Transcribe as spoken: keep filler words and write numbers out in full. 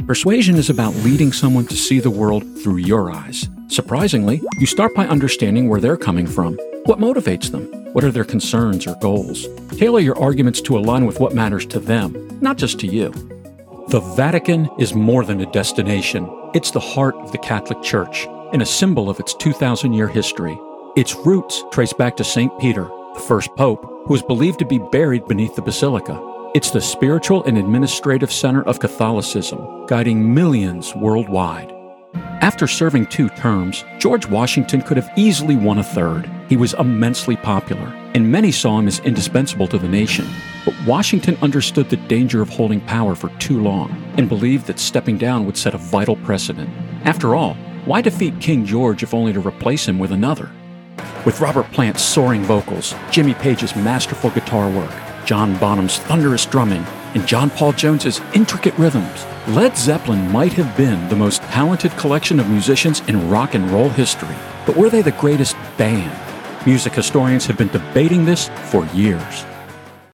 Persuasion is about leading someone to see the world through your eyes. Surprisingly, you start by understanding where they're coming from. What motivates them? What are their concerns or goals? Tailor your arguments to align with what matters to them, not just to you. The Vatican is more than a destination. It's the heart of the Catholic Church and a symbol of its two thousand year history. Its roots trace back to Saint Peter, the first pope, who was believed to be buried beneath the basilica. It's the spiritual and administrative center of Catholicism, guiding millions worldwide. After serving two terms, George Washington could have easily won a third. He was immensely popular, and many saw him as indispensable to the nation. But Washington understood the danger of holding power for too long, and believed that stepping down would set a vital precedent. After all, why defeat King George if only to replace him with another? With Robert Plant's soaring vocals, Jimmy Page's masterful guitar work, John Bonham's thunderous drumming, and John Paul Jones's intricate rhythms, Led Zeppelin might have been the most talented collection of musicians in rock and roll history. But were they the greatest band? Music historians have been debating this for years.